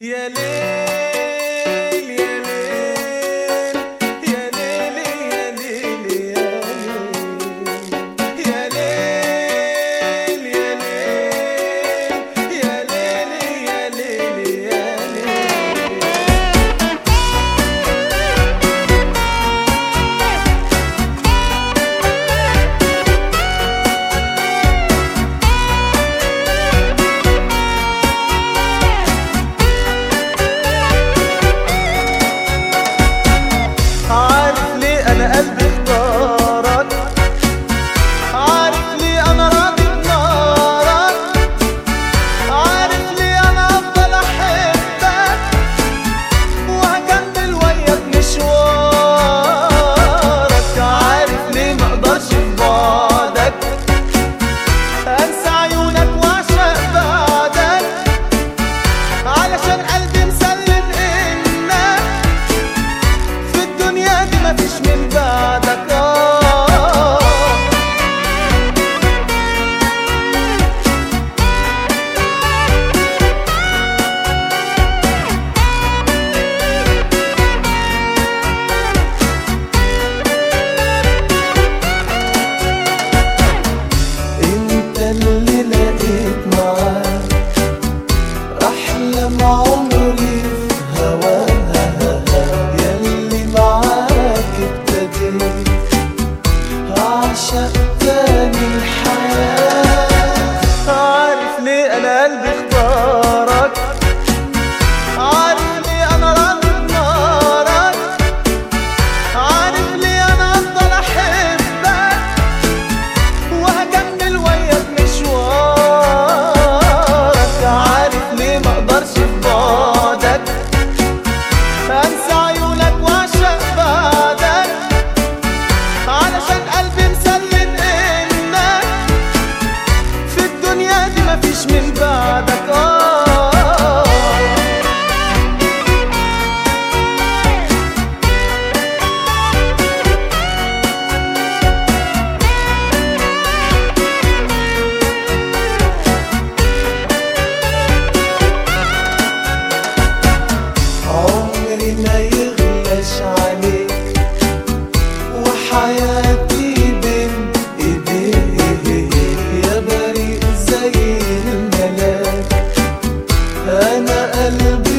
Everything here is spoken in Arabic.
يا ليل يا ليل يا ليل يا ليل يا ليل يا ليل يا ليل يا ليل عارف ليه انا قلبي اختارك، عارف ليه انا راضي بنارك، عارف ليه انا افضل احبك وهكمل وياك مشوارك، عارف ليه مقدرش في بعدك انسى عيونك واعشق بعدك، علشان قلبي مسلم انك في الدنيا دي مفيش من بعدك. انت اللي لقيت معاك احلم عمري في هواها، ياللي معاك ابتديت اعشق تاني الحياة. عارف ليه انا قلبي اختارك، عارف ليه انا راضي بنارك، عارف ليه انا افضل احبك وهكمل وياك مشوارك، عارف ليه مقدرش في بعدك انسى عيونك واعشق بعدك، علشان قلبي مسلم انك في الدنيا دي مفيش من بعدك. عمري ما يغلاش عليك وحياتي بين ايديك، يا بريء زي الملاك انا قلبي